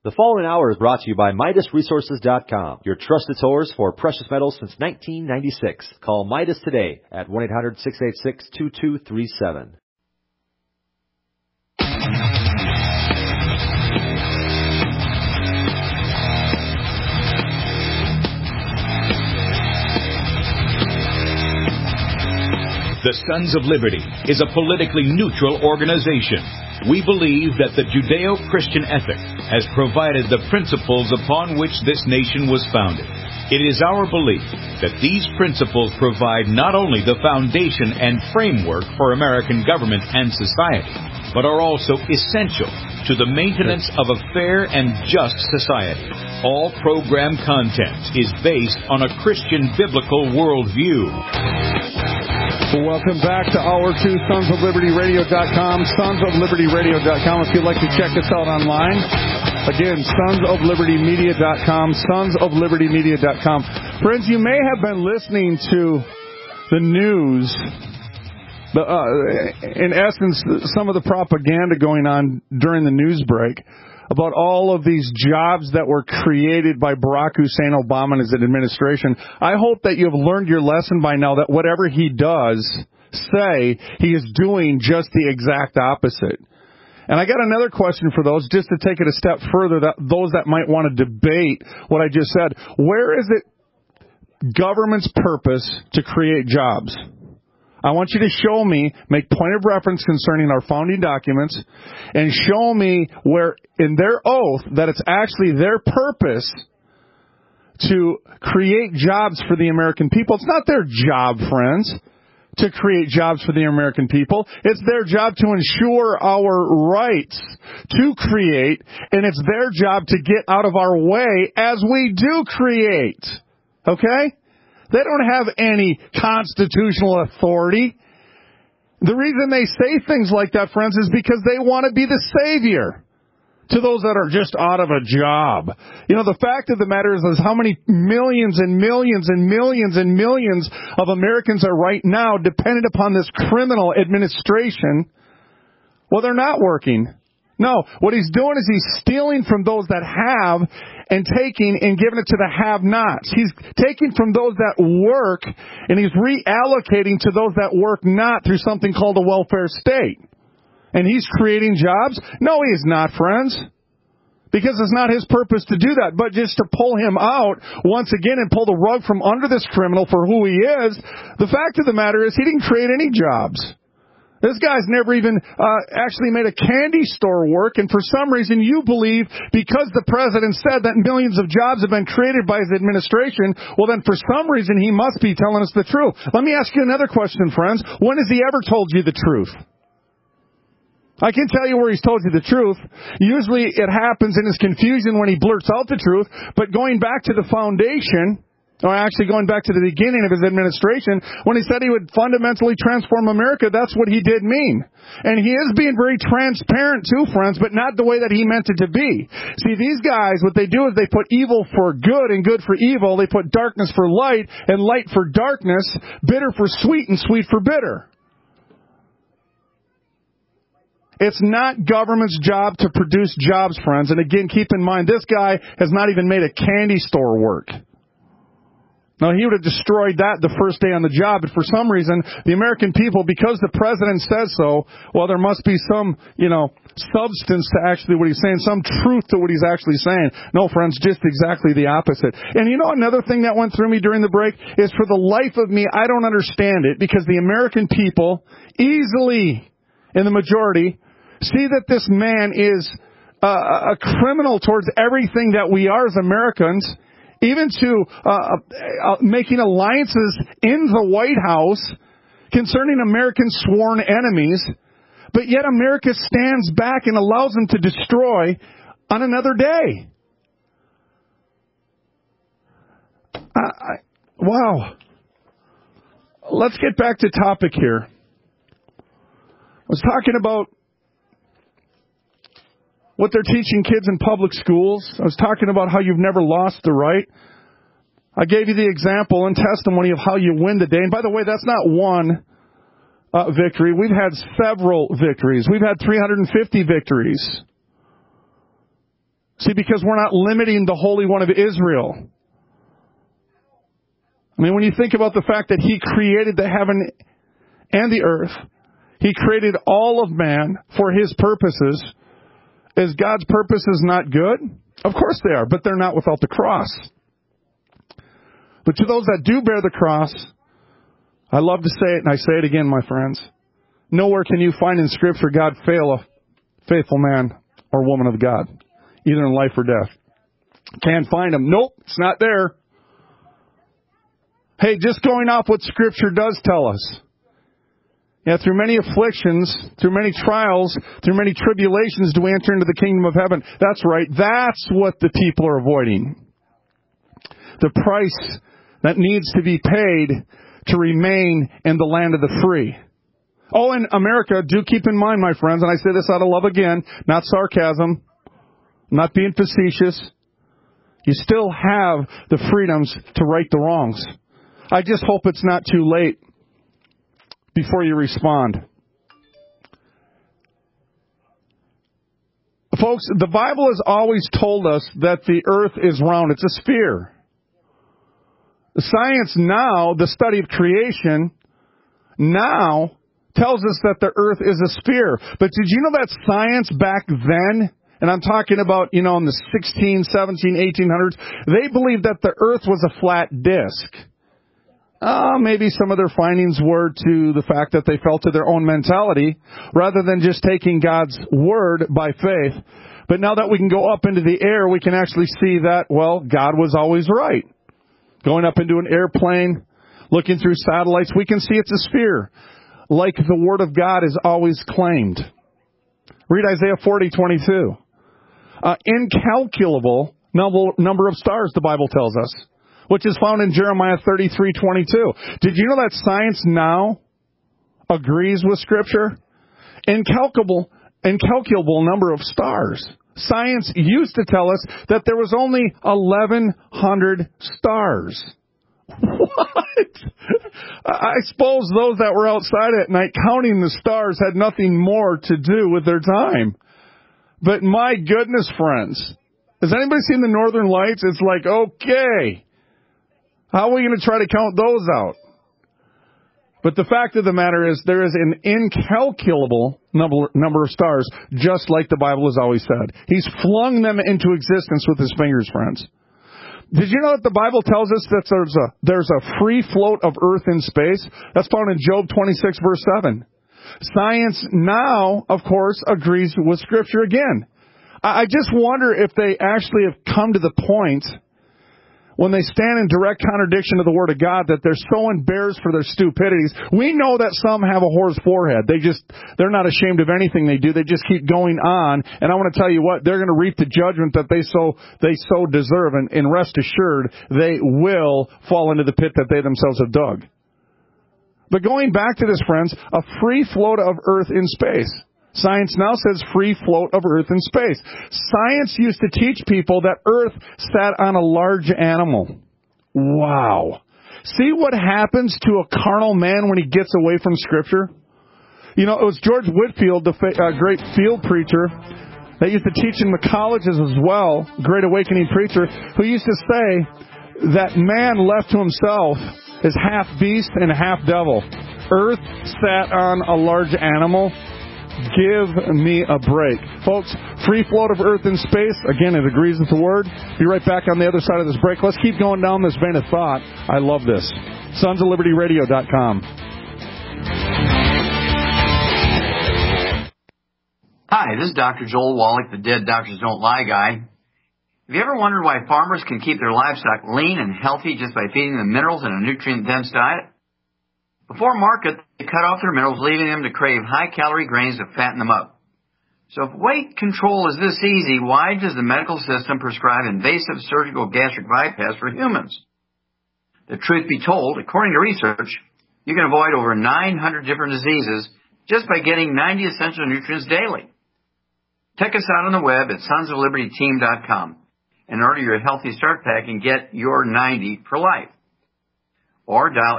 The following hour is brought to you by MidasResources.com, your trusted source for precious metals since 1996. Call Midas today at 1-800-686-2237. The Sons of Liberty is a politically neutral organization. We believe that the Judeo-Christian ethic has provided the principles upon which this nation was founded. It is our belief that these principles provide not only the foundation and framework for American government and society, but are also essential to the maintenance of a fair and just society. All program content is based on a Christian biblical worldview. Welcome back to Hour 2, sonsoflibertyradio.com, sonsoflibertyradio.com if you'd like to check us out online. Again, sonsoflibertymedia.com, sonsoflibertymedia.com. Friends, you may have been listening to the news, in essence, some of the propaganda going on during the news break about all of these jobs that were created by Barack Hussein Obama and his administration. I hope that you have learned your lesson by now that whatever he does say, he is doing just the exact opposite. And I got another question for those, just to take it a step further, that those that might want to debate what I just said. Where is it government's purpose to create jobs? I want you to show me, make point of reference concerning our founding documents, and show me where in their oath that it's actually their purpose to create jobs for the American people. It's not their job, friends, to create jobs for the American people. It's their job to ensure our rights to create, and it's their job to get out of our way as we do create. Okay? They don't have any constitutional authority. The reason they say things like that, friends, is because they want to be the savior to those that are just out of a job. You know, the fact of the matter is how many millions and millions and millions and millions of Americans are right now dependent upon this criminal administration. Well, they're not working. No, what he's doing is he's stealing from those that have and taking and giving it to the have-nots. He's taking from those that work and he's reallocating to those that work not through something called a welfare state. And he's creating jobs? No, he is not, friends. Because it's not his purpose to do that, but just to pull him out once again and pull the rug from under this criminal for who he is. The fact of the matter is he didn't create any jobs. This guy's never even actually made a candy store work, and for some reason you believe because the president said that millions of jobs have been created by his administration, well then for some reason he must be telling us the truth. Let me ask you another question, friends. When has he ever told you the truth? I can tell you where he's told you the truth. Usually it happens in his confusion when he blurts out the truth, but going back to the foundation, or actually going back to the beginning of his administration, when he said he would fundamentally transform America, that's what he did mean. And he is being very transparent too, friends, but not the way that he meant it to be. See, these guys, what they do is they put evil for good and good for evil. They put darkness for light and light for darkness, bitter for sweet and sweet for bitter. It's not government's job to produce jobs, friends. And again, keep in mind, this guy has not even made a candy store work. Now, he would have destroyed that the first day on the job, but for some reason, the American people, because the president says so, well, there must be some, substance to actually what he's saying, some truth to what he's actually saying. No, friends, just exactly the opposite. And another thing that went through me during the break is, for the life of me, I don't understand it, because the American people easily, in the majority, see that this man is a criminal towards everything that we are as Americans, even to making alliances in the White House concerning American sworn enemies, but yet America stands back and allows them to destroy on another day. Wow. Let's get back to topic here. I was talking about what they're teaching kids in public schools. I was talking about how you've never lost the right. I gave you the example and testimony of how you win the day. And by the way, that's not one victory. We've had several victories. We've had 350 victories. See, because we're not limiting the Holy One of Israel. I mean, when you think about the fact that He created the heaven and the earth, He created all of man for His purposes. Is God's purposes not good? Of course they are, but they're not without the cross. But to those that do bear the cross, I love to say it, and I say it again, my friends. Nowhere can you find in Scripture God fail a faithful man or woman of God, either in life or death. Can't find them. Nope, it's not there. Hey, just going off what Scripture does tell us. Yeah, through many afflictions, through many trials, through many tribulations do we enter into the kingdom of heaven. That's right. That's what the people are avoiding. The price that needs to be paid to remain in the land of the free. Oh, in America, do keep in mind, my friends, and I say this out of love again, not sarcasm, not being facetious. You still have the freedoms to right the wrongs. I just hope it's not too late before you respond. Folks, the Bible has always told us that the earth is round. It's a sphere. Science now, the study of creation, now tells us that the earth is a sphere. But did you know that science back then, and I'm talking about, in the 16, 17, 1800s, they believed that the earth was a flat disk. Maybe some of their findings were to the fact that they fell to their own mentality rather than just taking God's word by faith. But now that we can go up into the air, we can actually see that, well, God was always right. Going up into an airplane, looking through satellites, we can see it's a sphere, like the Word of God is always claimed. Read Isaiah 40:22. Incalculable number of stars, the Bible tells us, which is found in Jeremiah 33:22. Did you know that science now agrees with Scripture? Incalculable number of stars. Science used to tell us that there was only 1,100 stars. What? I suppose those that were outside at night counting the stars had nothing more to do with their time. But my goodness, friends, has anybody seen the Northern Lights? It's like, okay, how are we going to try to count those out? But the fact of the matter is there is an incalculable number of stars, just like the Bible has always said. He's flung them into existence with His fingers, friends. Did you know that the Bible tells us that there's a free float of earth in space? That's found in Job 26, verse 7. Science now, of course, agrees with Scripture again. I just wonder if they actually have come to the point when they stand in direct contradiction to the Word of God that they're so embarrassed for their stupidities. We know that some have a whore's forehead. They're not ashamed of anything they do. They just keep going on. And I want to tell you what, they're going to reap the judgment that they so deserve. And rest assured, they will fall into the pit that they themselves have dug. But going back to this, friends, a free float of earth in space. Science now says free float of earth in space. Science used to teach people that earth sat on a large animal. Wow. See what happens to a carnal man when he gets away from Scripture? It was George Whitefield, the great field preacher, that used to teach in the colleges as well, great awakening preacher, who used to say that man left to himself is half beast and half devil. Earth sat on a large animal. Give me a break. Folks, free float of earth in space. Again, it agrees with the Word. Be right back on the other side of this break. Let's keep going down this vein of thought. I love this. SonsOfLibertyRadio.com. Hi, this is Dr. Joel Wallach, the Dead Doctors Don't Lie guy. Have you ever wondered why farmers can keep their livestock lean and healthy just by feeding them minerals in a nutrient-dense diet? Before market, they cut off their minerals, leaving them to crave high-calorie grains to fatten them up. So if weight control is this easy, why does the medical system prescribe invasive surgical gastric bypass for humans? The truth be told, according to research, you can avoid over 900 different diseases just by getting 90 essential nutrients daily. Check us out on the web at sonsoflibertyteam.com and order your Healthy Start Pack and get your 90 for life. Or dial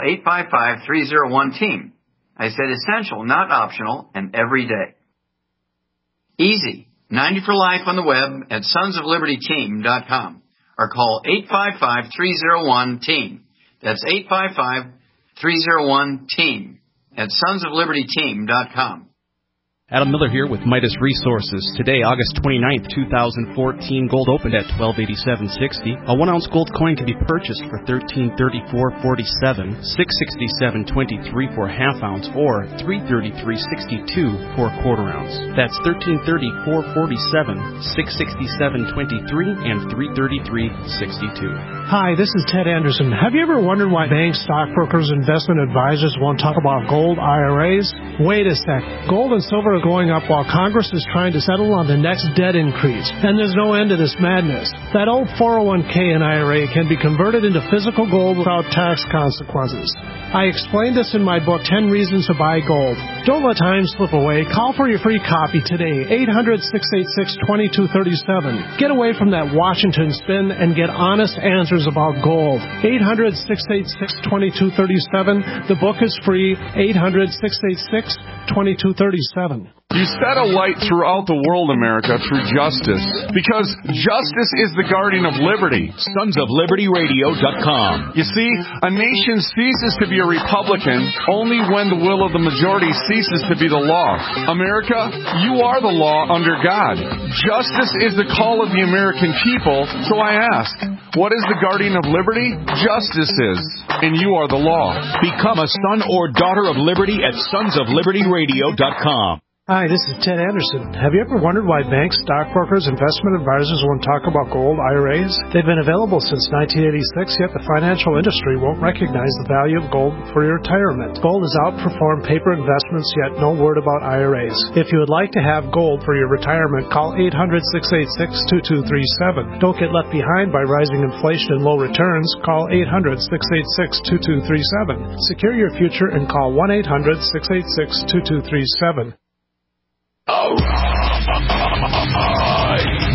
855-301-TEAM. I said essential, not optional, and every day. Easy. 90 for life on the web at sonsoflibertyteam.com or call 855-301-TEAM. That's 855-301-TEAM at sonsoflibertyteam.com. Adam Miller here with Midas Resources. Today, August 29th, 2014, gold opened at $1287.60. A 1-ounce gold coin can be purchased for $1334.47, $667.23 for a half ounce, or $333.62 for a quarter ounce. That's $1334.47, $667.23, and $333.62. Hi, this is Ted Anderson. Have you ever wondered why banks, stockbrokers, investment advisors won't talk about gold IRAs? Wait a sec. Gold and silver are going up while Congress is trying to settle on the next debt increase. And there's no end to this madness. That old 401k and IRA can be converted into physical gold without tax consequences. I explained this in my book, 10 Reasons to Buy Gold. Don't let time slip away. Call for your free copy today, 800-686-2237. Get away from that Washington spin and get honest answers about gold. 800-686-2237. The book is free, 800-686-2237. You set a light throughout the world, America, through justice. Because justice is the guardian of liberty. SonsOfLibertyRadio.com. You see, a nation ceases to be a republican only when the will of the majority ceases to be the law. America, you are the law under God. Justice is the call of the American people. So I ask, what is the guardian of liberty? Justice is, and you are the law. Become a son or daughter of liberty at SonsOfLibertyRadio.com. Hi, this is Ted Anderson. Have you ever wondered why banks, stockbrokers, investment advisors won't talk about gold IRAs? They've been available since 1986, yet the financial industry won't recognize the value of gold for your retirement. Gold has outperformed paper investments, yet no word about IRAs. If you would like to have gold for your retirement, call 800-686-2237. Don't get left behind by rising inflation and low returns. Call 800-686-2237. Secure your future and call 1-800-686-2237. All right.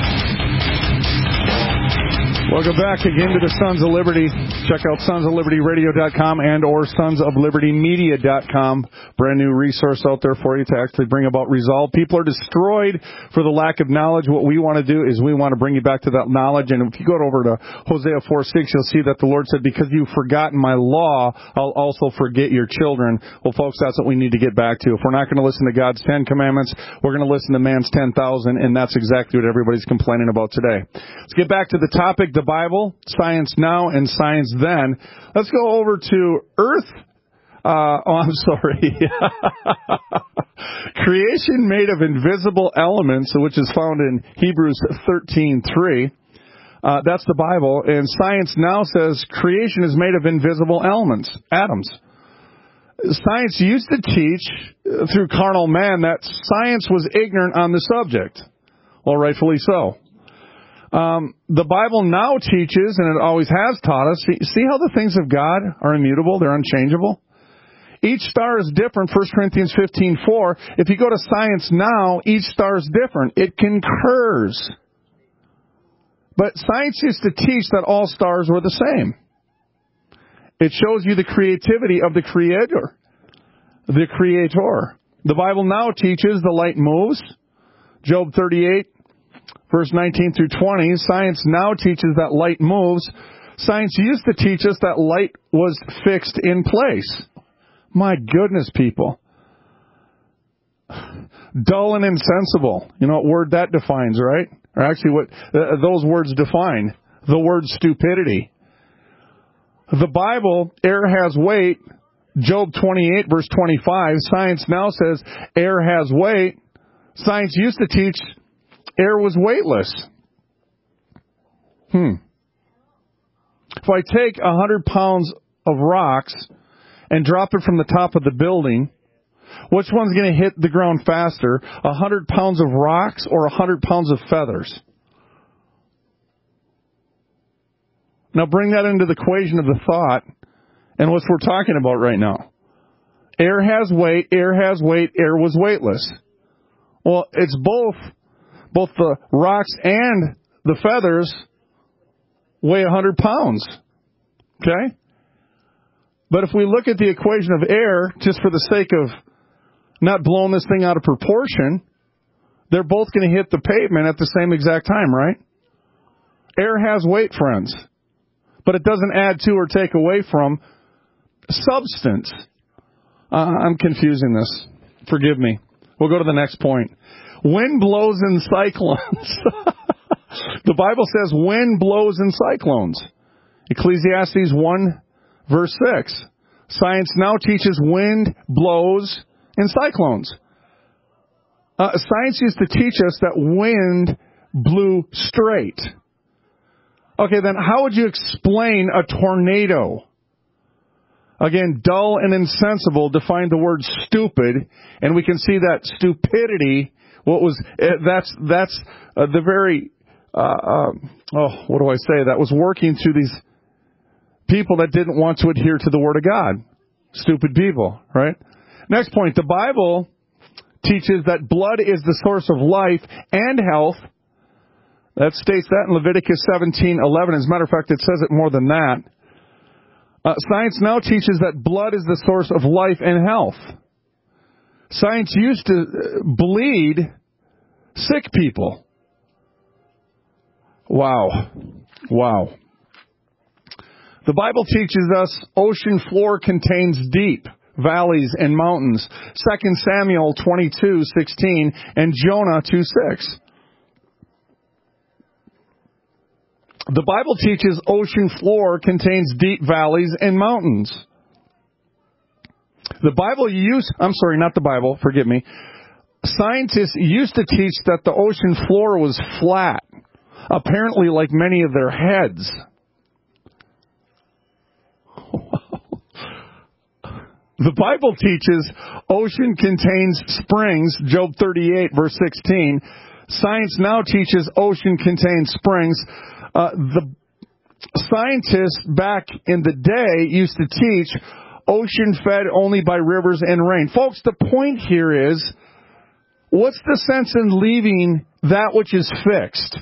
Welcome back again to the Sons of Liberty. Check out sonsoflibertyradio.com and or sonsoflibertymedia.com. Brand new resource out there for you to actually bring about resolve. People are destroyed for the lack of knowledge. What we want to do is we want to bring you back to that knowledge. And if you go over to Hosea 4:6, you'll see that the Lord said, because you've forgotten my law, I'll also forget your children. Well, folks, that's what we need to get back to. If we're not going to listen to God's 10 commandments, we're going to listen to man's 10,000, and that's exactly what everybody's complaining about today. Let's get back to the topic, the Bible, science now, and science then. Let's go over to Earth. Creation made of invisible elements, which is found in Hebrews 13:3. That's the Bible. And science now says creation is made of invisible elements, atoms. Science used to teach through carnal man that science was ignorant on the subject. Well, rightfully so. The Bible now teaches, and it always has taught us, see how the things of God are immutable, they're unchangeable? Each star is different, 1 Corinthians 15:4. If you go to science now, each star is different. It concurs. But science used to teach that all stars were the same. It shows you the creativity of the Creator. The Creator. The Bible now teaches the light moves. Job 38. Verse 19 through 20, science now teaches that light moves. Science used to teach us that light was fixed in place. My goodness, people. Dull and insensible. You know what word that defines, right? Or actually what those words define. The word stupidity. The Bible, air has weight. Job 28, verse 25, science now says air has weight. Science used to teach air was weightless. If I take 100 pounds of rocks and drop it from the top of the building, which one's going to hit the ground faster? 100 pounds of rocks or 100 pounds of feathers? Now bring that into the equation of the thought and what we're talking about right now. Air has weight, air has weight, air was weightless. Well, it's both the rocks and the feathers weigh 100 pounds. Okay? But if we look at the equation of air, just for the sake of not blowing this thing out of proportion, they're both going to hit the pavement at the same exact time, right? Air has weight, friends, but it doesn't add to or take away from substance. I'm confusing this. Forgive me. We'll go to the next point. Wind blows in cyclones. The Bible says wind blows in cyclones. Ecclesiastes 1, verse 6. Science now teaches wind blows in cyclones. Science used to teach us that wind blew straight. Okay, then how would you explain a tornado? Again, dull and insensible define the word stupid, and we can see that stupidity, that's the very, what do I say, that was working through these people that didn't want to adhere to the Word of God. Stupid people, right? Next point, the Bible teaches that blood is the source of life and health. That states that in Leviticus 17:11. As a matter of fact, it says it more than that. Science now teaches that blood is the source of life and health. Science used to bleed sick people. Wow. The Bible teaches us ocean floor contains deep valleys and mountains. 2 Samuel 22:16 and Jonah 2:6. The Bible teaches ocean floor contains deep valleys and mountains. Scientists used to teach that the ocean floor was flat, apparently like many of their heads. The Bible teaches ocean contains springs, Job 38, verse 16. Science now teaches ocean contains springs. The scientists back in the day used to teach ocean fed only by rivers and rain. Folks, the point here is, what's the sense in leaving that which is fixed?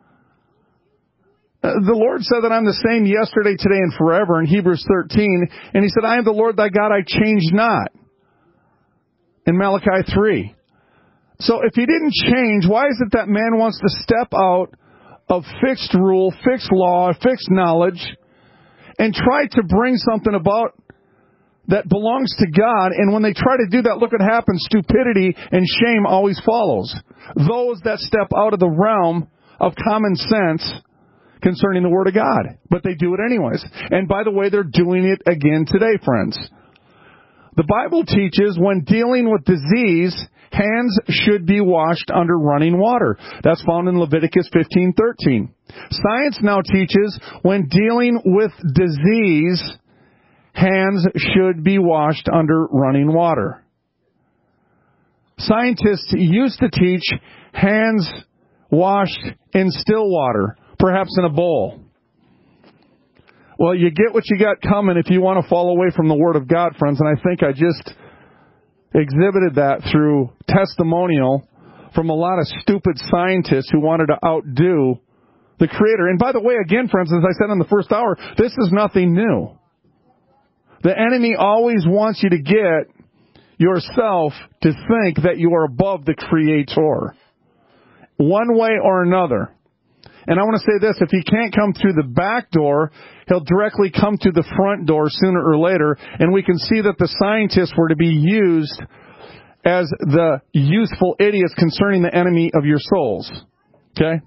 The Lord said that I'm the same yesterday, today, and forever in Hebrews 13. And He said, I am the Lord thy God, I change not. In Malachi 3. So if He didn't change, why is it that man wants to step out of fixed rule, fixed law, fixed knowledge, and try to bring something about that belongs to God? And when they try to do that, look what happens. Stupidity and shame always follows those that step out of the realm of common sense concerning the Word of God. But they do it anyways. And by the way, they're doing it again today, friends. The Bible teaches when dealing with disease, hands should be washed under running water. That's found in Leviticus 15:13. Science now teaches when dealing with disease, hands should be washed under running water. Scientists used to teach hands washed in still water, perhaps in a bowl. Well, you get what you got coming if you want to fall away from the Word of God, friends, and I think I just exhibited that through testimonial from a lot of stupid scientists who wanted to outdo the Creator. And by the way, again, friends, as I said in the first hour, this is nothing new. The enemy always wants you to get yourself to think that you are above the Creator, one way or another. And I want to say this, if he can't come through the back door, he'll directly come through the front door sooner or later. And we can see that the scientists were to be used as the useful idiots concerning the enemy of your souls. Okay?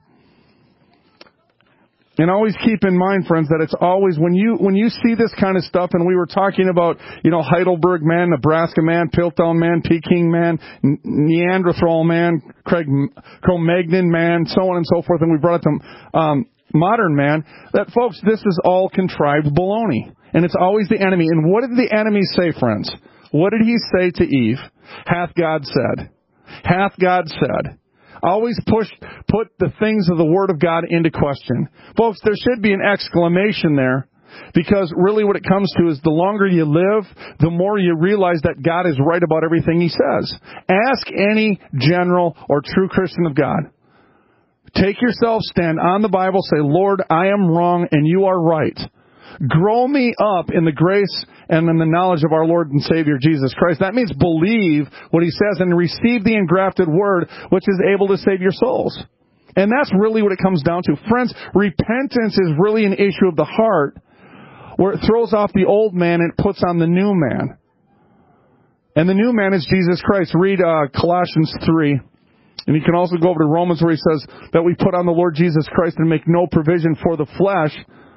And always keep in mind, friends, that it's always, when you see this kind of stuff, and we were talking about, Heidelberg man, Nebraska man, Piltdown man, Peking man, Neanderthal man, Cro-Magnon man, so on and so forth, and we brought up modern man, that, folks, this is all contrived baloney. And it's always the enemy. And what did the enemy say, friends? What did he say to Eve? Hath God said. Hath God said. Always put the things of the Word of God into question. Folks, there should be an exclamation there, because really what it comes to is the longer you live, the more you realize that God is right about everything He says. Ask any general or true Christian of God. Take yourself, stand on the Bible, say, Lord, I am wrong and You are right. Grow me up in the grace and in the knowledge of our Lord and Savior Jesus Christ. That means believe what he says and receive the engrafted word, which is able to save your souls. And that's really what it comes down to. Friends, repentance is really an issue of the heart, where it throws off the old man and puts on the new man. And the new man is Jesus Christ. Read Colossians 3. And you can also go over to Romans where he says that we put on the Lord Jesus Christ and make no provision for the flesh,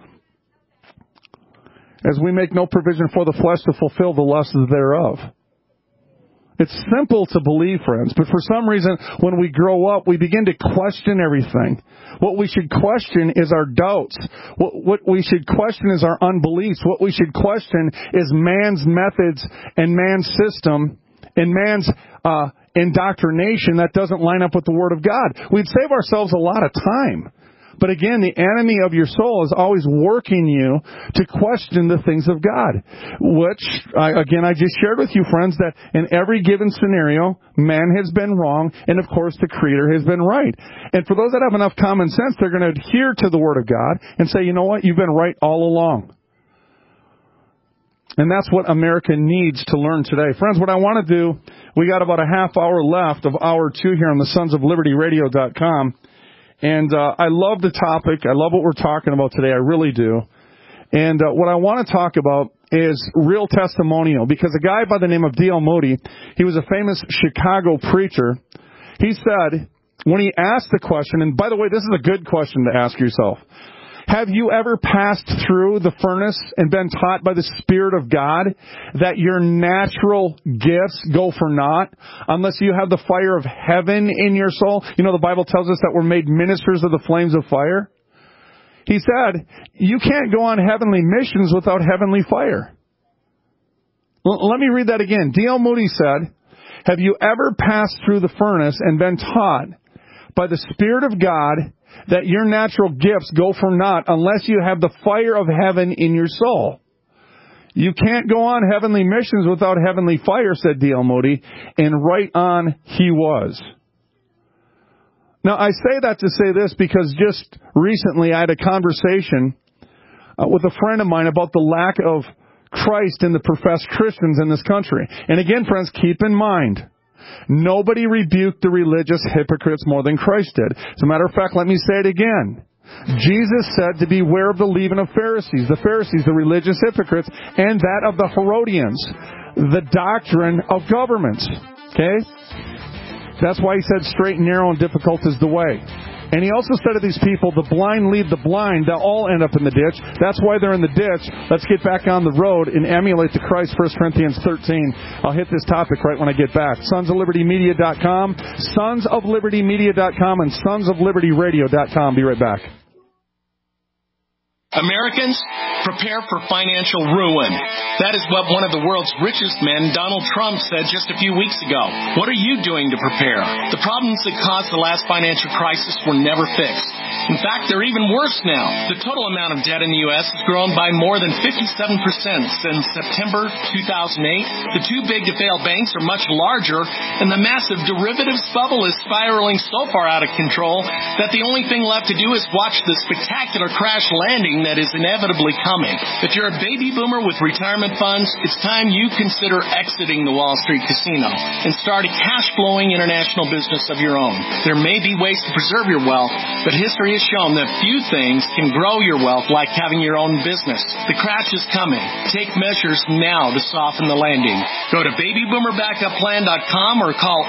as we make no provision for the flesh to fulfill the lusts thereof. It's simple to believe, friends, but for some reason, when we grow up, we begin to question everything. What we should question is our doubts. What we should question is our unbeliefs. What we should question is man's methods and man's system and man's indoctrination that doesn't line up with the Word of God. We'd save ourselves a lot of time. But again, the enemy of your soul is always working you to question the things of God, which, I just shared with you, friends, that in every given scenario, man has been wrong, and of course the Creator has been right. And for those that have enough common sense, they're going to adhere to the Word of God and say, you know what, you've been right all along. And that's what America needs to learn today. Friends, what I want to do, we got about a half hour left of hour 2 here on the sonsoflibertyradio.com. And I love the topic. I love what we're talking about today. I really do. And what I want to talk about is real testimonial. Because a guy by the name of D.L. Moody, he was a famous Chicago preacher. He said, when he asked the question, and by the way, this is a good question to ask yourself. Have you ever passed through the furnace and been taught by the Spirit of God that your natural gifts go for naught unless you have the fire of heaven in your soul? You know, the Bible tells us that we're made ministers of the flames of fire. He said, you can't go on heavenly missions without heavenly fire. Let me read that again. D.L. Moody said, have you ever passed through the furnace and been taught by the Spirit of God that your natural gifts go for naught unless you have the fire of heaven in your soul? You can't go on heavenly missions without heavenly fire, said D.L. Moody, and right on he was. Now, I say that to say this because just recently I had a conversation with a friend of mine about the lack of Christ in the professed Christians in this country. And again, friends, keep in mind, nobody rebuked the religious hypocrites more than Christ did. As a matter of fact, let me say it again. Jesus said to beware of the leaven of Pharisees, the religious hypocrites, and that of the Herodians, the doctrine of governments. Okay? That's why he said straight and narrow and difficult is the way. And he also said to these people, the blind lead the blind. They'll all end up in the ditch. That's why they're in the ditch. Let's get back on the road and emulate the Christ, 1 Corinthians 13. I'll hit this topic right when I get back. SonsOfLibertyMedia.com, SonsOfLibertyMedia.com, and SonsOfLibertyRadio.com. Be right back. Americans, prepare for financial ruin. That is what one of the world's richest men, Donald Trump, said just a few weeks ago. What are you doing to prepare? The problems that caused the last financial crisis were never fixed. In fact, they're even worse now. The total amount of debt in the U.S. has grown by more than 57% since September 2008. The too big to fail banks are much larger, and the massive derivatives bubble is spiraling so far out of control that the only thing left to do is watch the spectacular crash landing that is inevitably coming. If you're a baby boomer with retirement funds, it's time you consider exiting the Wall Street casino and start a cash-flowing international business of your own. There may be ways to preserve your wealth, but history has shown that few things can grow your wealth like having your own business. The crash is coming. Take measures now to soften the landing. Go to babyboomerbackupPlan.com or call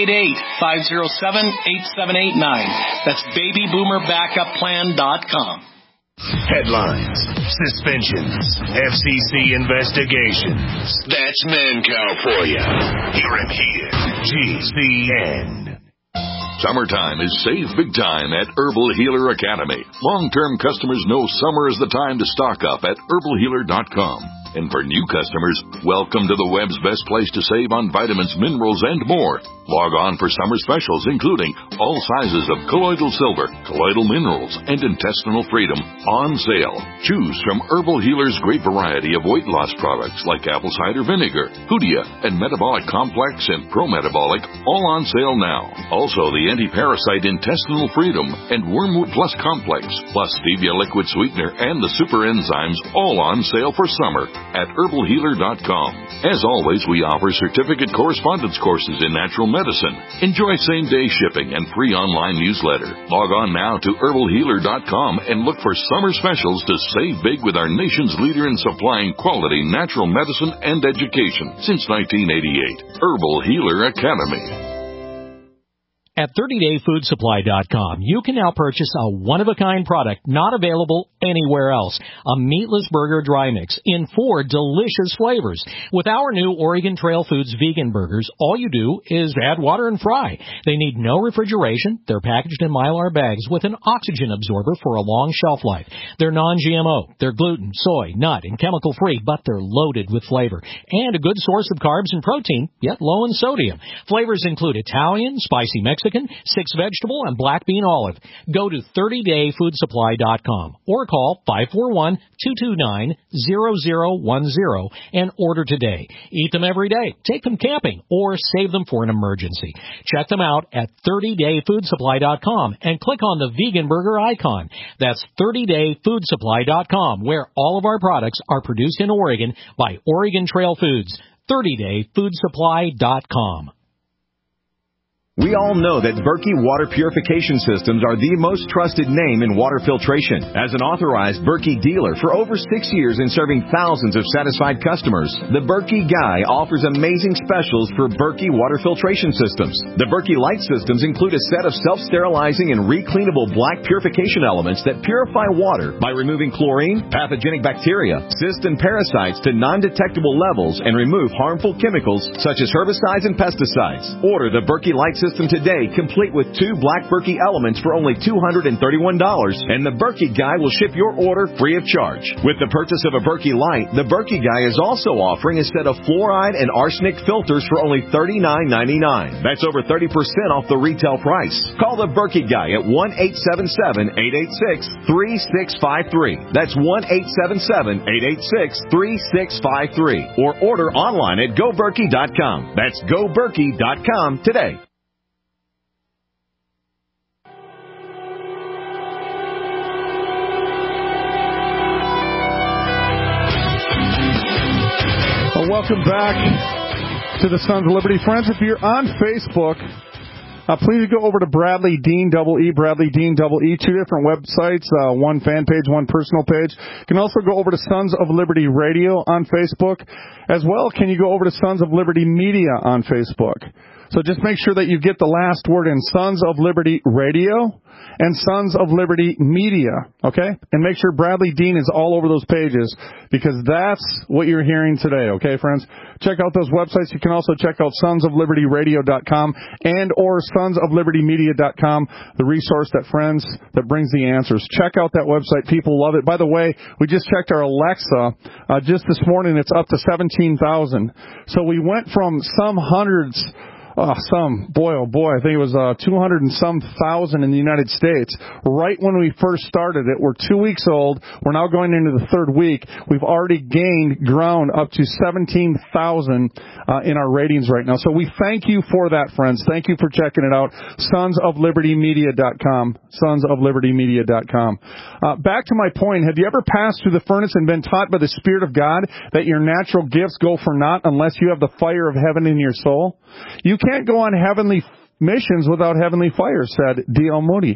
888-507-8789. That's babyboomerbackupPlan.com. Headlines, suspensions, FCC investigations. That's Mancow for you. Hear him here. GCN. Summertime is save big time at Herbal Healer Academy. Long-term customers know summer is the time to stock up at herbalhealer.com. And for new customers, welcome to the web's best place to save on vitamins, minerals, and more. Log on for summer specials, including all sizes of colloidal silver, colloidal minerals, and intestinal freedom on sale. Choose from Herbal Healer's great variety of weight loss products like apple cider vinegar, Hoodia, and Metabolic Complex and Pro-Metabolic, all on sale now. Also, the anti-parasite intestinal freedom and Wormwood Plus Complex, plus Stevia liquid sweetener and the super enzymes, all on sale for summer at herbalhealer.com. As always, we offer certificate correspondence courses in natural medicine. Enjoy same-day shipping and free online newsletter. Log on now to herbalhealer.com and look for summer specials to save big with our nation's leader in supplying quality natural medicine and education since 1988. Herbal Healer Academy. At 30dayfoodsupply.com, you can now purchase a one-of-a-kind product not available anywhere else. A meatless burger dry mix in 4 delicious flavors. With our new Oregon Trail Foods vegan burgers, all you do is add water and fry. They need no refrigeration. They're packaged in Mylar bags with an oxygen absorber for a long shelf life. They're non-GMO. They're gluten, soy, nut, and chemical-free, but they're loaded with flavor. And a good source of carbs and protein, yet low in sodium. Flavors include Italian, spicy Mexican, 6 vegetable, and black bean olive. Go to 30dayfoodsupply.com or call 541-229-0010 and order today. Eat them every day, take them camping, or save them for an emergency. Check them out at 30dayfoodsupply.com and click on the vegan burger icon. That's 30dayfoodsupply.com, where all of our products are produced in Oregon by Oregon Trail Foods. 30dayfoodsupply.com. We all know that Berkey Water Purification Systems are the most trusted name in water filtration. As an authorized Berkey dealer for over 6 years and serving thousands of satisfied customers, the Berkey Guy offers amazing specials for Berkey Water Filtration Systems. The Berkey Light Systems include a set of self-sterilizing and recleanable black purification elements that purify water by removing chlorine, pathogenic bacteria, cysts, and parasites to non-detectable levels and remove harmful chemicals such as herbicides and pesticides. Order the Berkey Light System today, complete with 2 black Berkey elements for only $231, and the Berkey Guy will ship your order free of charge. With the purchase of a Berkey Light, the Berkey Guy is also offering a set of fluoride and arsenic filters for only $39.99. That's over 30% off the retail price. Call the Berkey Guy at 1-877-886-3653. That's 1-877-886-3653. Or order online at GoBerkey.com. That's GoBerkey.com today. Welcome back to the Sons of Liberty. Friends, if you're on Facebook, please go over to Bradley Dean, double-E, Bradley Dean, double-E, 2 different websites, one fan page, one personal page. You can also go over to Sons of Liberty Radio on Facebook. As well, can you go over to Sons of Liberty Media on Facebook? So just make sure that you get the last word in, Sons of Liberty Radio and Sons of Liberty Media, okay? And make sure Bradley Dean is all over those pages, because that's what you're hearing today, okay, friends? Check out those websites. You can also check out sonsoflibertyradio.com and or sonsoflibertymedia.com, the resource that brings the answers. Check out that website. People love it. By the way, we just checked our Alexa. Just this morning, it's up to 17,000. So we went from some hundreds... I think it was 200 and some thousand in the United States. Right when we first started it, we're 2 weeks old. We're now going into the 3rd week. We've already gained ground up to 17,000 in our ratings right now. So we thank you for that, friends. Thank you for checking it out. Sonsoflibertymedia.com. Sonsoflibertymedia.com. Back to my point. Have you ever passed through the furnace and been taught by the Spirit of God that your natural gifts go for naught unless you have the fire of heaven in your soul? You can't go on heavenly missions without heavenly fire, said D.L. Moody.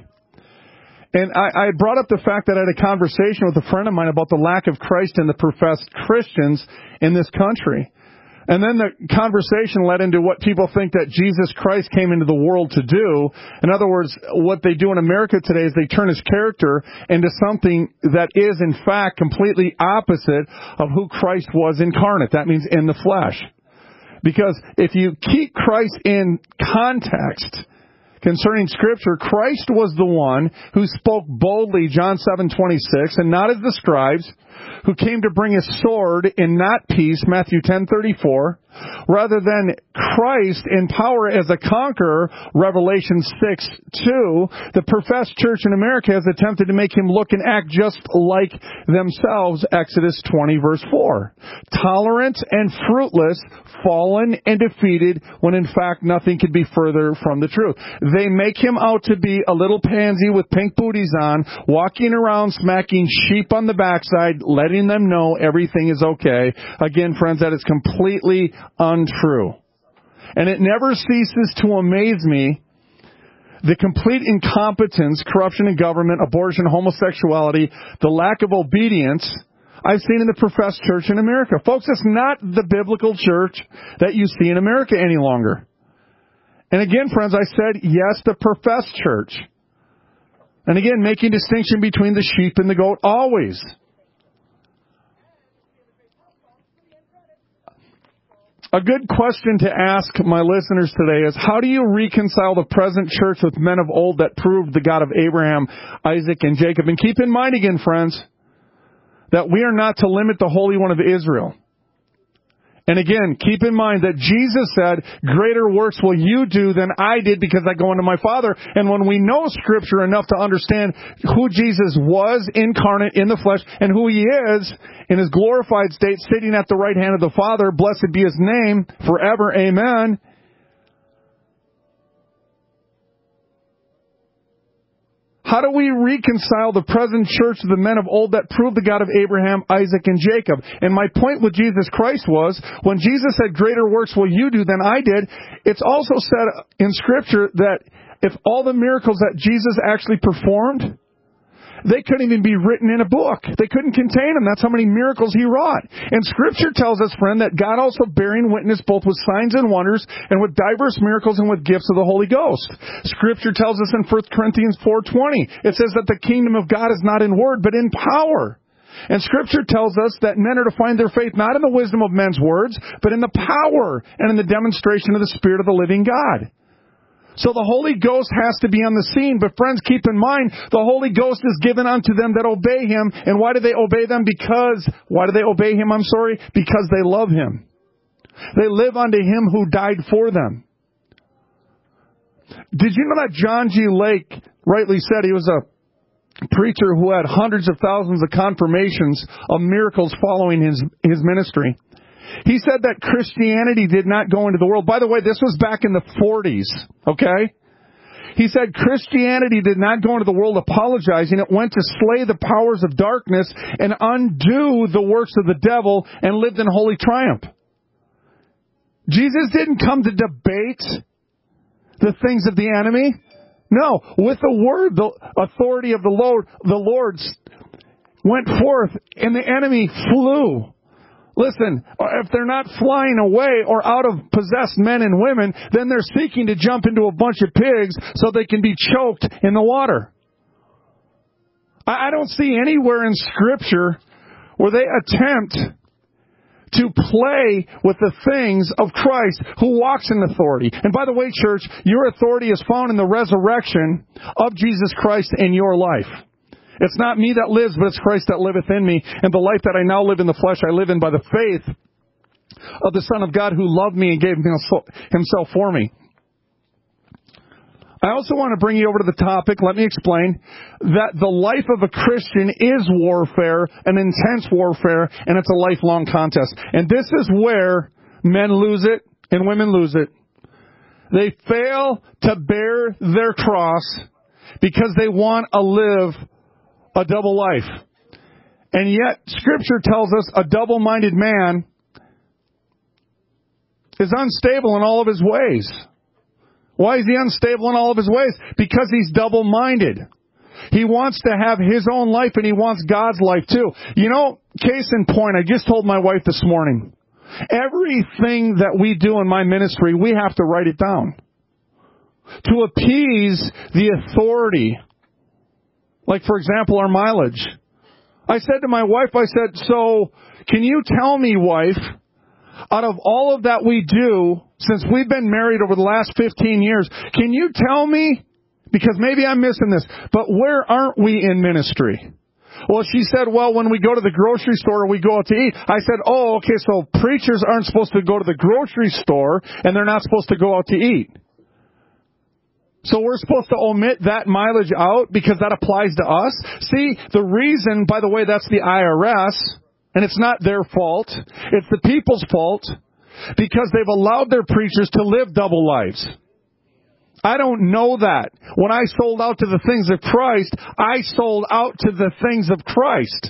And I brought up the fact that I had a conversation with a friend of mine about the lack of Christ in the professed Christians in this country. And then the conversation led into what people think that Jesus Christ came into the world to do. In other words, what they do in America today is they turn his character into something that is, in fact, completely opposite of who Christ was incarnate. That means in the flesh. Because if you keep Christ in context, concerning Scripture, Christ was the one who spoke boldly, John 7:26, and not as the scribes, who came to bring a sword and not peace, Matthew 10:34, rather than Christ in power as a conqueror, Revelation 6:2. The professed church in America has attempted to make him look and act just like themselves, Exodus 20 verse 4. Tolerant and fruitless, fallen and defeated, when in fact nothing could be further from the truth. They make him out to be a little pansy with pink booties on, walking around smacking sheep on the backside, letting them know everything is okay. Again, friends, that is completely untrue. And it never ceases to amaze me the complete incompetence, corruption in government, abortion, homosexuality, the lack of obedience I've seen in the professed church in America. Folks, it's not the biblical church that you see in America any longer. And again, friends, I said, yes, the professed church. And again, making distinction between the sheep and the goat always. A good question to ask my listeners today is, how do you reconcile the present church with men of old that proved the God of Abraham, Isaac, and Jacob? And keep in mind again, friends, that we are not to limit the Holy One of Israel. And again, keep in mind that Jesus said, greater works will you do than I did because I go unto my Father. And when we know Scripture enough to understand who Jesus was incarnate in the flesh and who He is in His glorified state sitting at the right hand of the Father, blessed be His name forever, amen. How do we reconcile the present church to the men of old that proved the God of Abraham, Isaac, and Jacob? And my point with Jesus Christ was, when Jesus said, greater works will you do than I did, it's also said in Scripture that if all the miracles that Jesus actually performed, they couldn't even be written in a book. They couldn't contain them. That's how many miracles He wrought. And Scripture tells us, friend, that God also bearing witness both with signs and wonders and with diverse miracles and with gifts of the Holy Ghost. Scripture tells us in 1 Corinthians 4:20, it says that the kingdom of God is not in word, but in power. And Scripture tells us that men are to find their faith not in the wisdom of men's words, but in the power and in the demonstration of the Spirit of the living God. So the Holy Ghost has to be on the scene. But friends, keep in mind, the Holy Ghost is given unto them that obey Him. And why do they obey them? Why do they obey Him? Because they love Him. They live unto Him who died for them. Did you know that John G. Lake rightly said, he was a preacher who had hundreds of thousands of confirmations of miracles following his ministry? He said that Christianity did not go into the world. By the way, this was back in the 40s, okay? He said Christianity did not go into the world apologizing. It went to slay the powers of darkness and undo the works of the devil and lived in holy triumph. Jesus didn't come to debate the things of the enemy. No, with the word, the authority of the Lord went forth and the enemy flew. Listen, if they're not flying away or out of possessed men and women, then they're seeking to jump into a bunch of pigs so they can be choked in the water. I don't see anywhere in Scripture where they attempt to play with the things of Christ who walks in authority. And by the way, church, your authority is found in the resurrection of Jesus Christ in your life. It's not me that lives, but it's Christ that liveth in me. And the life that I now live in the flesh, I live in by the faith of the Son of God who loved me and gave Himself for me. I also want to bring you over to the topic, let me explain, that the life of a Christian is warfare, an intense warfare, and it's a lifelong contest. And this is where men lose it and women lose it. They fail to bear their cross because they want to live a double life. And yet, Scripture tells us a double-minded man is unstable in all of his ways. Why is he unstable in all of his ways? Because he's double-minded. He wants to have his own life and he wants God's life too. You know, case in point, I just told my wife this morning, everything that we do in my ministry, we have to write it down to appease the authority. Like, for example, our mileage. I said to my wife, so can you tell me, wife, out of all of that we do since we've been married over the last 15 years, can you tell me, because maybe I'm missing this, but where aren't we in ministry? Well, she said, well, when we go to the grocery store or we go out to eat. I said, oh, okay, so preachers aren't supposed to go to the grocery store and they're not supposed to go out to eat. So we're supposed to omit that mileage out because that applies to us? See, the reason, by the way, that's the IRS, and it's not their fault. It's the people's fault because they've allowed their preachers to live double lives. I don't know that. When I sold out to the things of Christ, I sold out to the things of Christ.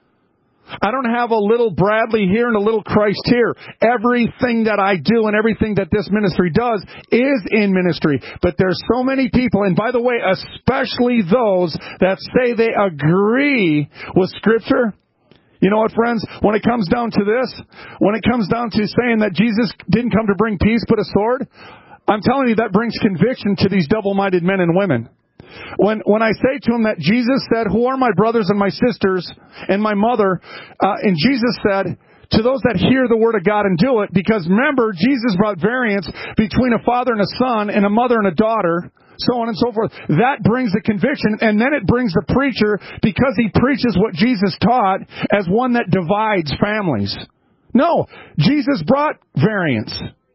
I don't have a little Bradley here and a little Christ here. Everything that I do and everything that this ministry does is in ministry. But there's so many people, and by the way, especially those that say they agree with Scripture. You know what, friends? When it comes down to this, when it comes down to saying that Jesus didn't come to bring peace but a sword, I'm telling you, that brings conviction to these double-minded men and women. When I say to them that Jesus said, who are my brothers and my sisters and my mother? And Jesus said, to those that hear the word of God and do it, because remember, Jesus brought variance between a father and a son and a mother and a daughter, so on and so forth. That brings the conviction, and then it brings the preacher, because he preaches what Jesus taught, as one that divides families. No, Jesus brought variance.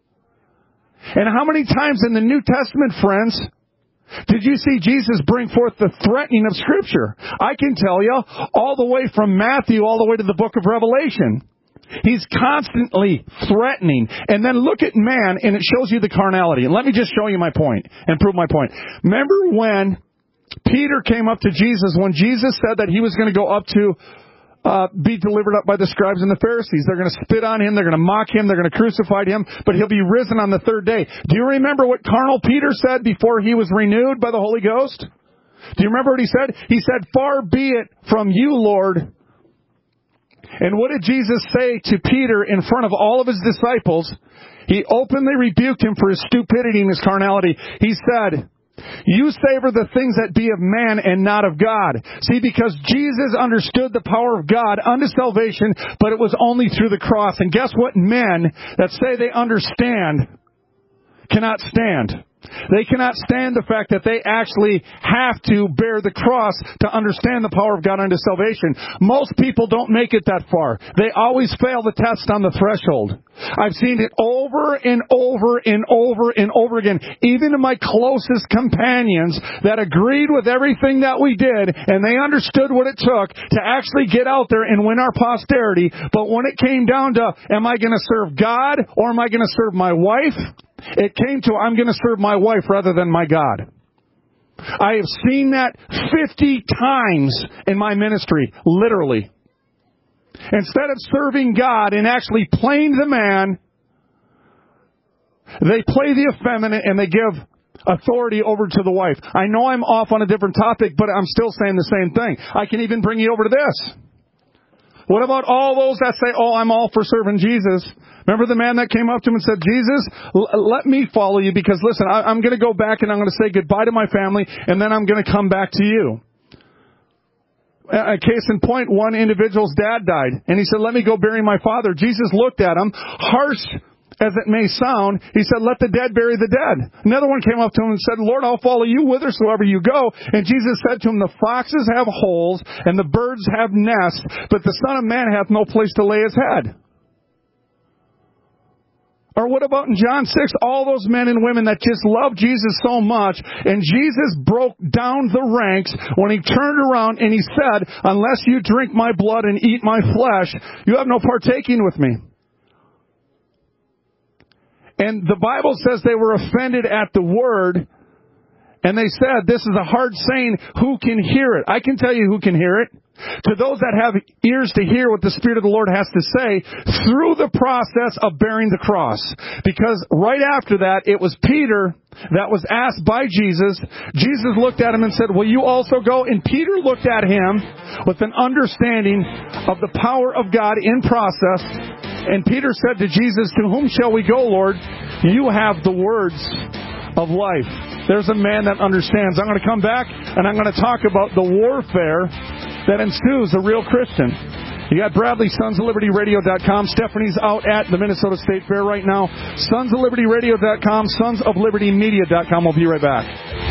And how many times in the New Testament, friends, did you see Jesus bring forth the threatening of Scripture? I can tell you, all the way from Matthew all the way to the book of Revelation. He's constantly threatening. And then look at man, and it shows you the carnality. And let me just show you my point and prove my point. Remember when Peter came up to Jesus, when Jesus said that he was going to go up to be delivered up by the scribes and the Pharisees. They're going to spit on him. They're going to mock him. They're going to crucify him. But he'll be risen on the third day. Do you remember what carnal Peter said before he was renewed by the Holy Ghost? Do you remember what he said? He said, far be it from you, Lord. And what did Jesus say to Peter in front of all of his disciples? He openly rebuked him for his stupidity and his carnality. He said, you savor the things that be of man and not of God. See, because Jesus understood the power of God unto salvation, but it was only through the cross. And guess what? Men that say they understand cannot stand. They cannot stand the fact that they actually have to bear the cross to understand the power of God unto salvation. Most people don't make it that far. They always fail the test on the threshold. I've seen it over and over and over and over again. Even to my closest companions that agreed with everything that we did, and they understood what it took to actually get out there and win our posterity. But when it came down to, am I going to serve God or am I going to serve my wife? It came to, I'm going to serve my wife rather than my God. I have seen that 50 times in my ministry, literally. Instead of serving God and actually playing the man, they play the effeminate and they give authority over to the wife. I know I'm off on a different topic, but I'm still saying the same thing. I can even bring you over to this. What about all those that say, oh, I'm all for serving Jesus? Remember the man that came up to him and said, Jesus, let me follow you because, listen, I'm going to go back and I'm going to say goodbye to my family and then I'm going to come back to you. A case in point, one individual's dad died and he said, let me go bury my father. Jesus looked at him, harsh as it may sound, he said, let the dead bury the dead. Another one came up to him and said, Lord, I'll follow you whithersoever you go. And Jesus said to him, the foxes have holes and the birds have nests, but the Son of Man hath no place to lay his head. Or what about in John 6, all those men and women that just love Jesus so much, and Jesus broke down the ranks when he turned around and he said, unless you drink my blood and eat my flesh, you have no partaking with me. And the Bible says they were offended at the word, and they said, this is a hard saying, who can hear it? I can tell you who can hear it. To those that have ears to hear what the Spirit of the Lord has to say through the process of bearing the cross. Because right after that, it was Peter that was asked by Jesus. Jesus looked at him and said, will you also go? And Peter looked at him with an understanding of the power of God in process. And Peter said to Jesus, to whom shall we go, Lord? You have the words of life. There's a man that understands. I'm going to come back and I'm going to talk about the warfare that ensues a real Christian. You got Bradley, sonsoflibertyradio.com. Stephanie's out at the Minnesota State Fair right now. Sonsoflibertyradio.com, sonsoflibertymedia.com. We'll be right back.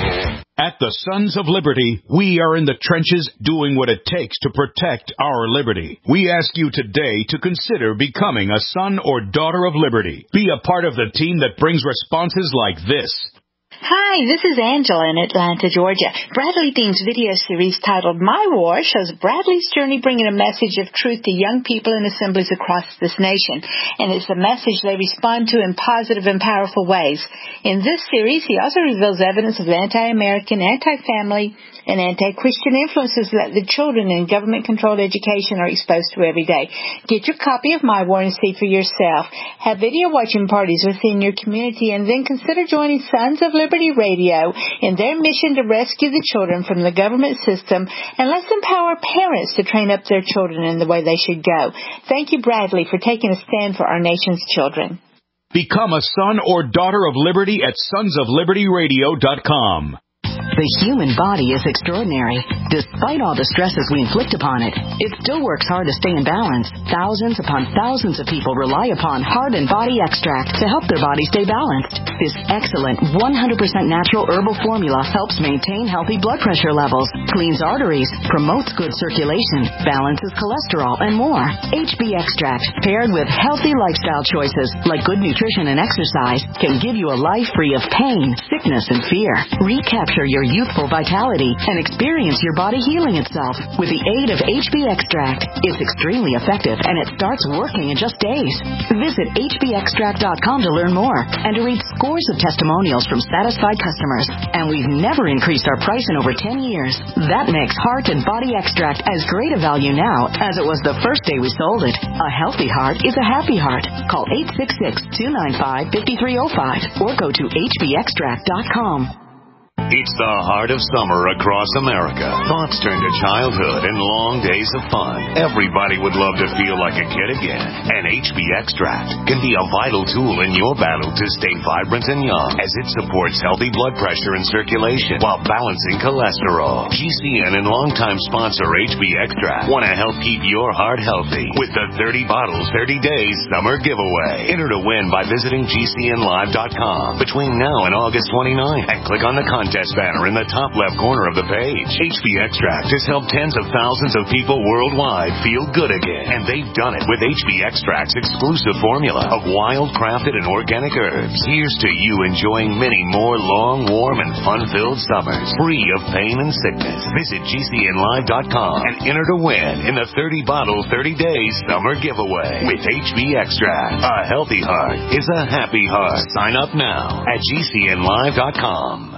At the Sons of Liberty, we are in the trenches doing what it takes to protect our liberty. We ask you today to consider becoming a son or daughter of liberty. Be a part of the team that brings responses like this. Hi, this is Angela in Atlanta, Georgia. Bradley Dean's video series titled My War shows Bradley's journey bringing a message of truth to young people in assemblies across this nation. And it's a message they respond to in positive and powerful ways. In this series, he also reveals evidence of anti-American, anti-family, and anti-Christian influences that the children in government-controlled education are exposed to every day. Get your copy of My War and see for yourself. Have video watching parties within your community, and then consider joining Sons of Liberty Radio in their mission to rescue the children from the government system, and let's empower parents to train up their children in the way they should go. Thank you, Bradley, for taking a stand for our nation's children. Become a son or daughter of liberty at sonsoflibertyradio.com. The human body is extraordinary. Despite all the stresses we inflict upon it, it still works hard to stay in balance. Thousands upon thousands of people rely upon Heart and Body Extract to help their body stay balanced. This excellent 100% natural herbal formula helps maintain healthy blood pressure levels, cleans arteries, promotes good circulation, balances cholesterol, and more. HB Extract, paired with healthy lifestyle choices like good nutrition and exercise, can give you a life free of pain, sickness, and fear. Recapture your youthful vitality and experience your body healing itself with the aid of HB Extract. It's extremely effective and it starts working in just days. Visit hbextract.com to learn more and to read scores of testimonials from satisfied customers. And we've never increased our price in over 10 years. That makes Heart and Body Extract as great a value now as it was the first day we sold it. A healthy heart is a happy heart. Call 866-295-5305 or go to hbextract.com. It's the heart of summer across America. Thoughts turn to childhood and long days of fun. Everybody would love to feel like a kid again. And HB Extract can be a vital tool in your battle to stay vibrant and young, as it supports healthy blood pressure and circulation while balancing cholesterol. GCN and longtime sponsor HB Extract want to help keep your heart healthy with the 30 bottles, 30 days summer giveaway. Enter to win by visiting GCNlive.com between now and August 29th and click on the contest banner in the top left corner of the page. HB Extract has helped tens of thousands of people worldwide feel good again, and they've done it with HB Extract's exclusive formula of wild, crafted, and organic herbs. Here's to you enjoying many more long, warm, and fun-filled summers, free of pain and sickness. Visit GCNlive.com and enter to win in the 30-bottle, 30-days summer giveaway with HB Extract. A healthy heart is a happy heart. Sign up now at GCNlive.com.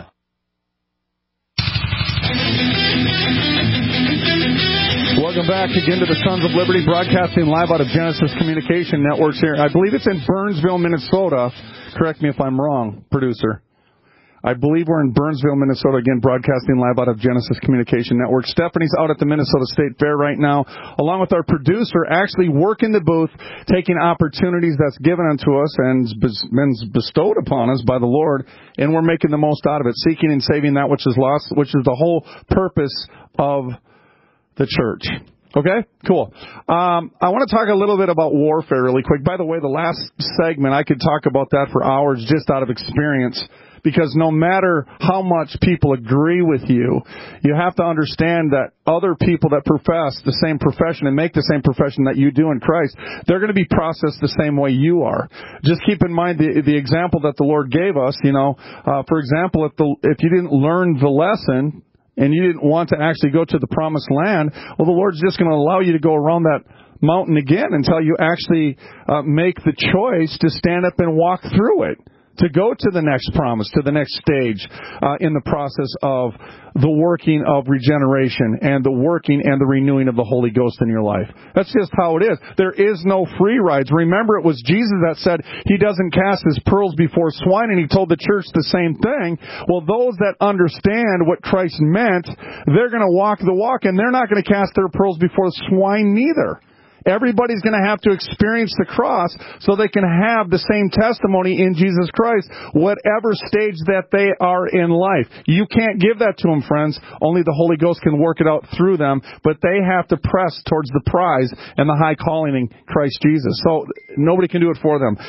Welcome back again to the Sons of Liberty, broadcasting live out of Genesis Communication Networks here. I believe it's in Burnsville, Minnesota. Correct me if I'm wrong, producer. I believe we're in Burnsville, Minnesota, again, broadcasting live out of Genesis Communication Network. Stephanie's out at the Minnesota State Fair right now, along with our producer, actually working the booth, taking opportunities that's given unto us and been bestowed upon us by the Lord, and we're making the most out of it, seeking and saving that which is lost, which is the whole purpose of the church. Okay, cool. I want to talk a little bit about warfare really quick. By the way, the last segment, I could talk about that for hours just out of experience, because no matter how much people agree with you, you have to understand that other people that profess the same profession and make the same profession that you do in Christ, they're going to be processed the same way you are. Just keep in mind the example that the Lord gave us. For example, if you didn't learn the lesson, and you didn't want to actually go to the promised land, well, the Lord's just going to allow you to go around that mountain again until you actually make the choice to stand up and walk through it, to go to the next promise, to the next stage in the process of the working of regeneration and the working and the renewing of the Holy Ghost in your life. That's just how it is. There is no free rides. Remember, it was Jesus that said he doesn't cast his pearls before swine, and he told the church the same thing. Well, those that understand what Christ meant, they're going to walk the walk, and they're not going to cast their pearls before swine neither. Everybody's going to have to experience the cross so they can have the same testimony in Jesus Christ, whatever stage that they are in life. You can't give that to them, friends. Only the Holy Ghost can work it out through them, but they have to press towards the prize and the high calling in Christ Jesus. So nobody can do it for them.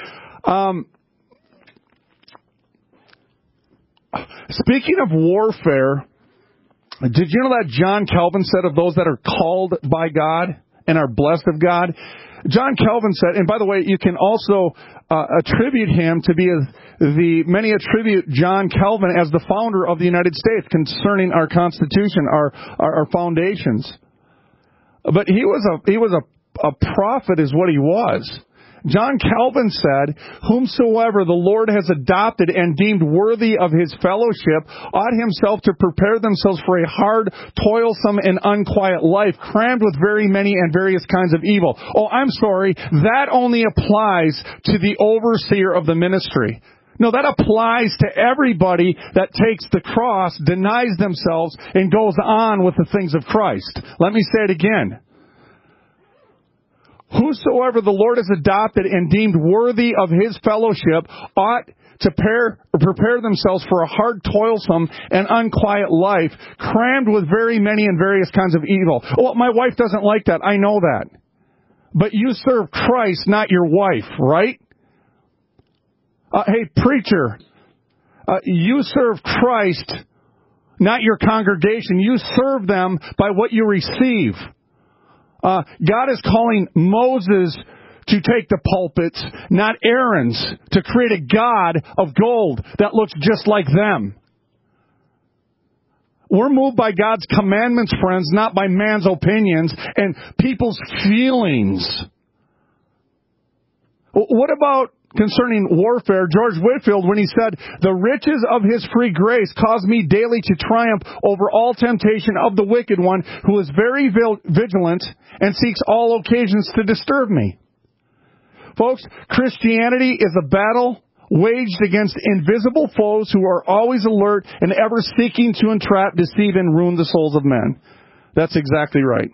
Speaking of warfare, did you know that John Calvin said of those that are called by God and are blessed of God? John Calvin said, and by the way, you can also attribute him to be many attribute John Calvin as the founder of the United States concerning our Constitution, our foundations. But he was a prophet is what he was. John Calvin said, whomsoever the Lord has adopted and deemed worthy of his fellowship ought himself to prepare themselves for a hard, toilsome, and unquiet life, crammed with very many and various kinds of evil. Oh, I'm sorry. That only applies to the overseer of the ministry. No, that applies to everybody that takes the cross, denies themselves, and goes on with the things of Christ. Let me say it again. Whosoever the Lord has adopted and deemed worthy of his fellowship ought to prepare themselves for a hard, toilsome, and unquiet life, crammed with very many and various kinds of evil. Oh, my wife doesn't like that. I know that. But you serve Christ, not your wife, right? Hey, preacher, you serve Christ, not your congregation. You serve them by what you receive. God is calling Moses to take the pulpits, not Aaron's, to create a God of gold that looks just like them. We're moved by God's commandments, friends, not by man's opinions and people's feelings. What about concerning warfare, George Whitefield, when he said, the riches of his free grace cause me daily to triumph over all temptation of the wicked one, who is very vigilant and seeks all occasions to disturb me. Folks, Christianity is a battle waged against invisible foes who are always alert and ever seeking to entrap, deceive, and ruin the souls of men. That's exactly right.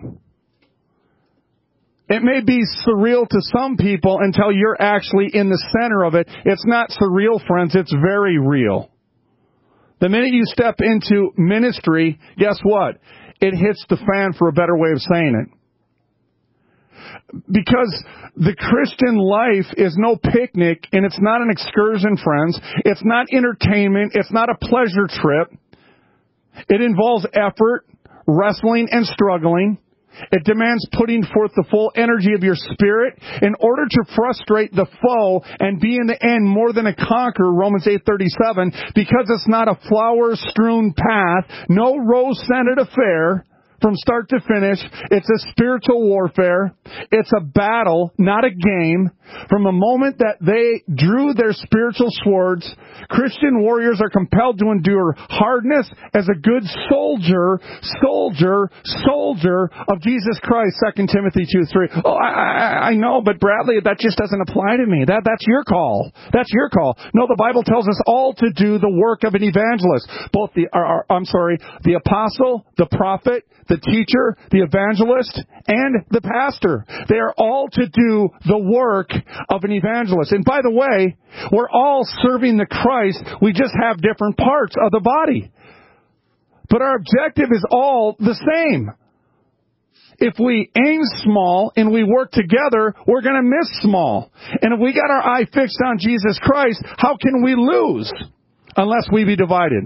It may be surreal to some people until you're actually in the center of it. It's not surreal, friends. It's very real. The minute you step into ministry, guess what? It hits the fan, for a better way of saying it. Because the Christian life is no picnic, and it's not an excursion, friends. It's not entertainment. It's not a pleasure trip. It involves effort, wrestling, and struggling. It demands putting forth the full energy of your spirit in order to frustrate the foe and be in the end more than a conqueror, Romans 8:37, because it's not a flower-strewn path, no rose-scented affair from start to finish. It's a spiritual warfare. It's a battle, not a game. From the moment that they drew their spiritual swords, Christian warriors are compelled to endure hardness as a good soldier of Jesus Christ, 2 Timothy 2:3. Oh, I know, but Bradley, that just doesn't apply to me. That's your call. That's your call. No, the Bible tells us all to do the work of an evangelist. Both the apostle, the prophet, the teacher, the evangelist, and the pastor. They are all to do the work of an evangelist. And by the way, we're all serving the Christ. We just have different parts of the body. But our objective is all the same. If we aim small and we work together, we're going to miss small. And if we got our eye fixed on Jesus Christ, how can we lose unless we be divided?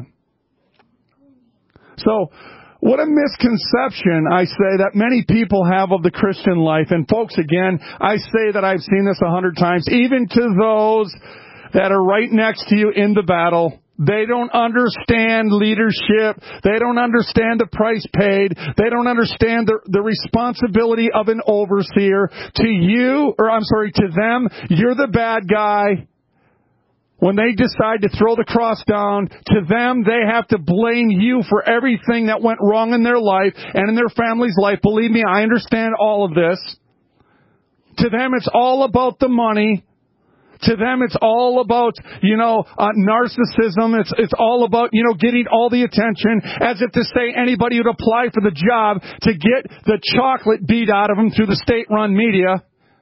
So, what a misconception, I say, that many people have of the Christian life. And folks, again, I say that I've seen this 100 times, even to those that are right next to you in the battle. They don't understand leadership. They don't understand the price paid. They don't understand the responsibility of an overseer. To them, you're the bad guy. When they decide to throw the cross down, to them, they have to blame you for everything that went wrong in their life and in their family's life. Believe me, I understand all of this. To them, it's all about the money. To them, it's all about, narcissism. It's all about, getting all the attention, as if to say anybody would apply for the job to get the chocolate beat out of them through the state-run media.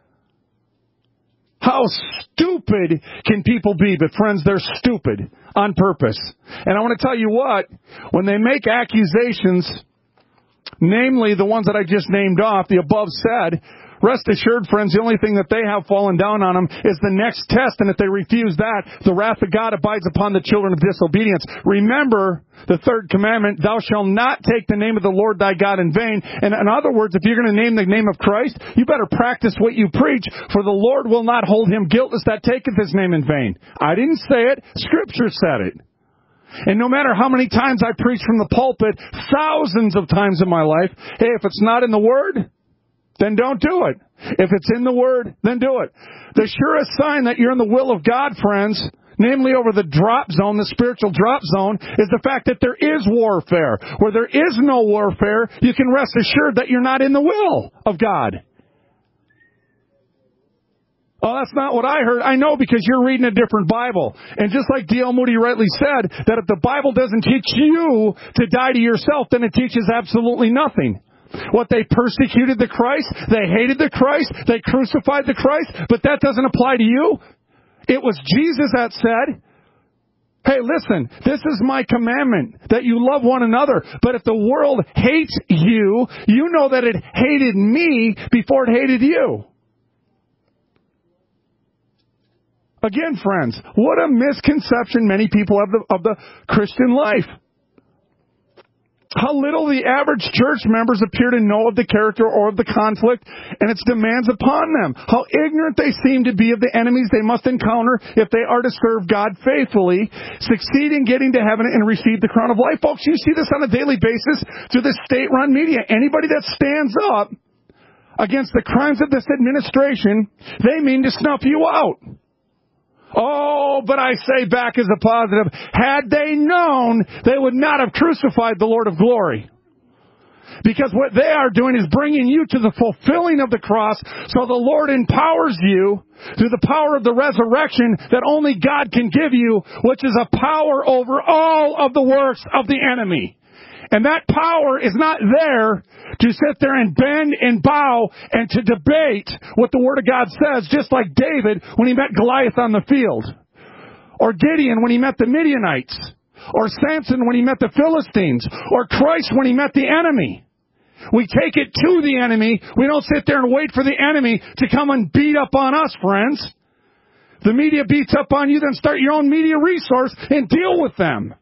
How stupid can people be? But friends, they're stupid on purpose. And I want to tell you what, when they make accusations, namely the ones that I just named off, the above said, rest assured, friends, the only thing that they have fallen down on them is the next test, and if they refuse that, the wrath of God abides upon the children of disobedience. Remember the third commandment, thou shalt not take the name of the Lord thy God in vain. And in other words, if you're going to name the name of Christ, you better practice what you preach, for the Lord will not hold him guiltless that taketh his name in vain. I didn't say it. Scripture said it. And no matter how many times I preach from the pulpit, thousands of times in my life, hey, if it's not in the Word, then don't do it. If it's in the Word, then do it. The surest sign that you're in the will of God, friends, namely over the drop zone, the spiritual drop zone, is the fact that there is warfare. Where there is no warfare, you can rest assured that you're not in the will of God. Oh, that's not what I heard. I know, because you're reading a different Bible. And just like D.L. Moody rightly said, that if the Bible doesn't teach you to die to yourself, then it teaches absolutely nothing. What, they persecuted the Christ, they hated the Christ, they crucified the Christ, but that doesn't apply to you. It was Jesus that said, hey, listen, this is my commandment, that you love one another. But if the world hates you, you know that it hated me before it hated you. Again, friends, what a misconception many people have of the Christian life. How little the average church members appear to know of the character or of the conflict and its demands upon them. How ignorant they seem to be of the enemies they must encounter if they are to serve God faithfully, succeed in getting to heaven, and receive the crown of life. Folks, you see this on a daily basis through the state-run media. Anybody that stands up against the crimes of this administration, they mean to snuff you out. Oh, but I say back as a positive, had they known, they would not have crucified the Lord of glory. Because what they are doing is bringing you to the fulfilling of the cross, so the Lord empowers you through the power of the resurrection that only God can give you, which is a power over all of the works of the enemy. And that power is not there to sit there and bend and bow and to debate what the Word of God says, just like David when he met Goliath on the field, or Gideon when he met the Midianites, or Samson when he met the Philistines, or Christ when he met the enemy. We take it to the enemy. We don't sit there and wait for the enemy to come and beat up on us, friends. The media beats up on you, then start your own media resource and deal with them.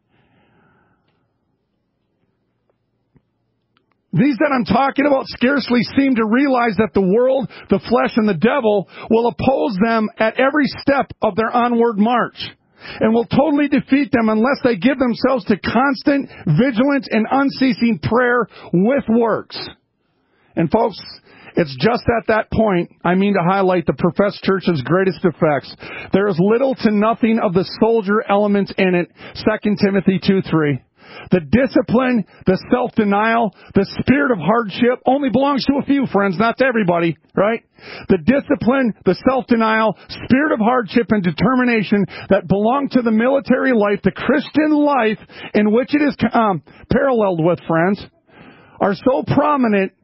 These that I'm talking about scarcely seem to realize that the world, the flesh, and the devil will oppose them at every step of their onward march, and will totally defeat them unless they give themselves to constant, vigilant, and unceasing prayer with works. And folks, it's just at that point I mean to highlight the professed church's greatest defects. There is little to nothing of the soldier element in it, 2 Timothy 2:3. The discipline, the self-denial, the spirit of hardship only belongs to a few, friends, not to everybody, right? The discipline, the self-denial, spirit of hardship, and determination that belong to the military life, the Christian life in which it is paralleled with, friends, are so prominent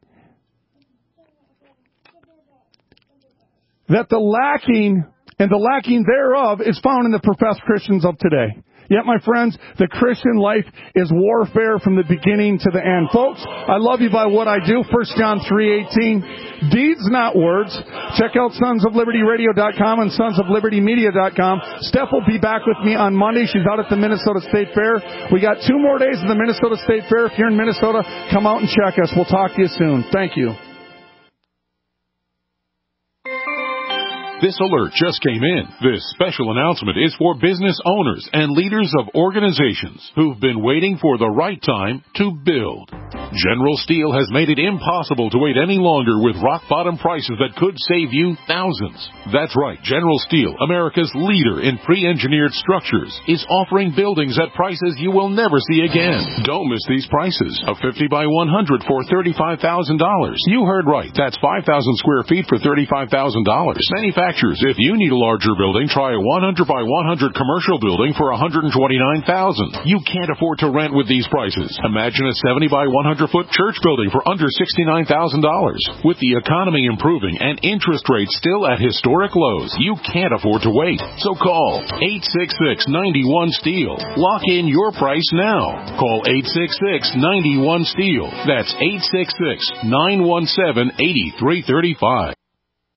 that the lacking thereof is found in the professed Christians of today. Yet, my friends, the Christian life is warfare from the beginning to the end. Folks, I love you by what I do. 1 John 3:18. Deeds, not words. Check out sonsoflibertyradio.com and sonsoflibertymedia.com. Steph will be back with me on Monday. She's out at the Minnesota State Fair. We got 2 more days of the Minnesota State Fair. If you're in Minnesota, come out and check us. We'll talk to you soon. Thank you. This alert just came in. This special announcement is for business owners and leaders of organizations who've been waiting for the right time to build. General Steel has made it impossible to wait any longer with rock-bottom prices that could save you thousands. That's right, General Steel, America's leader in pre-engineered structures, is offering buildings at prices you will never see again. Don't miss these prices. A 50 by 100 for $35,000. You heard right. That's 5,000 square feet for $35,000. Manufacturers, if you need a larger building, try a 100 by 100 commercial building for $129,000. You can't afford to rent with these prices. Imagine a 70 by 100-foot church building for under $69,000. With the economy improving and interest rates still at historic lows, you can't afford to wait. So call 866-91-STEEL. Lock in your price now. Call 866-91-STEEL. That's 866-917-8335.